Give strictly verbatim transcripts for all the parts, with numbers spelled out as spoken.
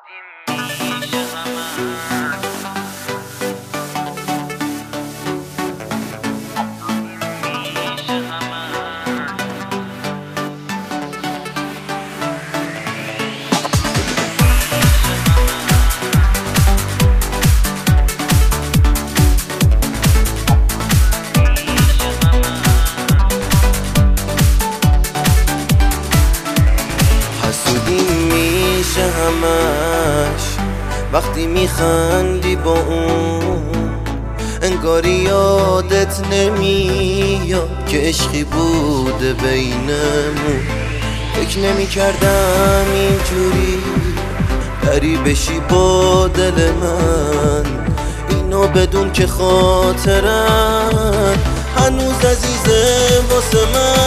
همش وقتی میخندی با اون، انگاری یادت نمیاد که عشقی بوده بینمون. فکر نمیکردم اینجوری بری بشی با دل من، اینو بدون که خاطرم هنوز عزیزه واسه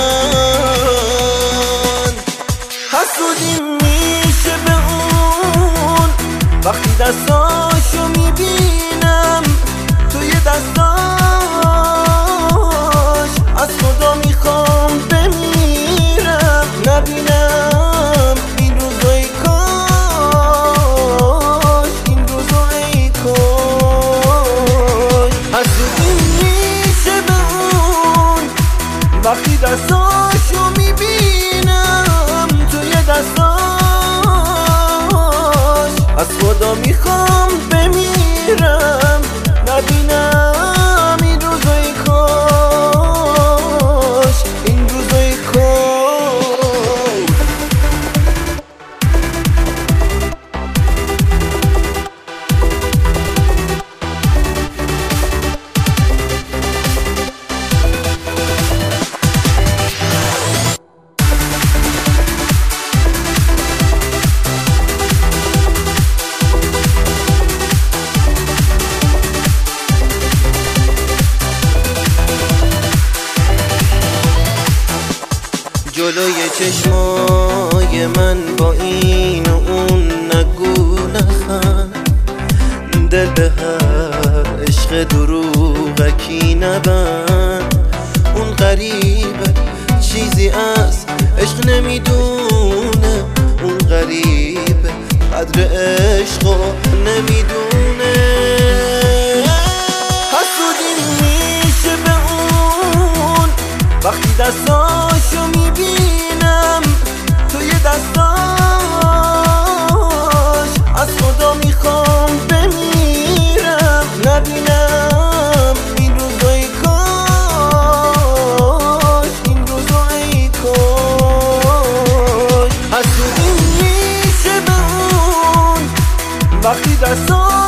من. حسودیم میشه به اون وقتی دستاشو میبینم، توی دستاش از خدا میخوام بمیرم، نبینم این روزو ای کاش، این روزو ای کاش. حسودیم میشه به اون وقتی دستاشو میبینم، توی دستاش از خدا میخوام بمیرم، نبینم این روزای کاش، این روزای کاش. جلوی چشمای من با این و اون نگو نخند، دل به هر عشق دروغکی نبند. اون غریبه چیزی از عشق نمیدونه، اون غریبه قدر عشقو نمیدونه. حسودی میشه به اون وقتی دستاشو میبینم، توی دستاش از خدا میخوام بمیرم، نبینم این روزای کاش، این روزای کاش. حسودی میشه به اون وقتی دستاش